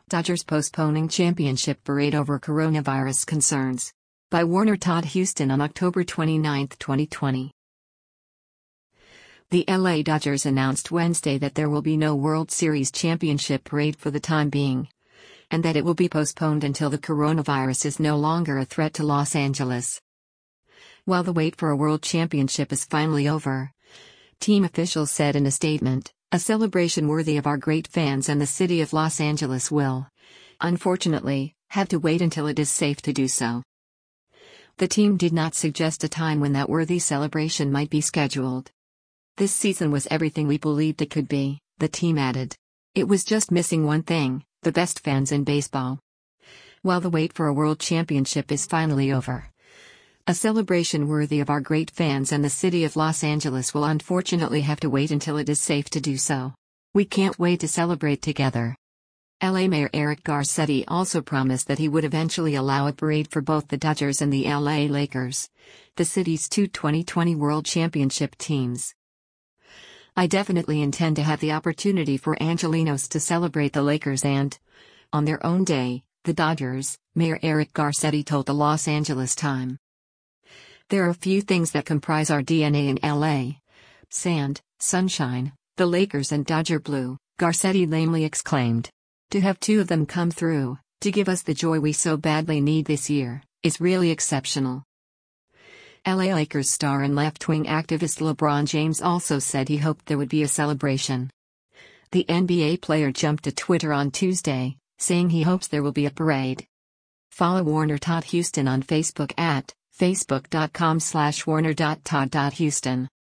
Dodgers postponing championship parade over coronavirus concerns. By Warner Todd Huston on October 29, 2020. The LA Dodgers announced Wednesday that there will be no World Series championship parade for the time being, and that it will be postponed until the coronavirus is no longer a threat to Los Angeles. While the wait for a World Championship is finally over, team officials said in a statement, "A celebration worthy of our great fans and the city of Los Angeles will, unfortunately, have to wait until it is safe to do so." The team did not suggest a time when that worthy celebration might be scheduled. "This season was everything we believed it could be," the team added. "It was just missing one thing, the best fans in baseball." While the wait for a World Championship is finally over, a celebration worthy of our great fans and the city of Los Angeles will unfortunately have to wait until it is safe to do so. "We can't wait to celebrate together." LA Mayor Eric Garcetti also promised that he would eventually allow a parade for both the Dodgers and the LA Lakers, the city's two 2020 World Championship teams. "I definitely intend to have the opportunity for Angelenos to celebrate the Lakers and, on their own day, the Dodgers," Mayor Eric Garcetti told the Los Angeles Times. "There are a few things that comprise our DNA in LA. Sand, sunshine, the Lakers and Dodger blue," Garcetti lamely exclaimed. "To have two of them come through, to give us the joy we so badly need this year, is really exceptional." LA Lakers star and left-wing activist LeBron James also said he hoped there would be a celebration. The NBA player jumped to Twitter on Tuesday, saying he hopes there will be a parade. Follow Warner Todd Huston on Facebook at facebook.com/warner.todd.huston.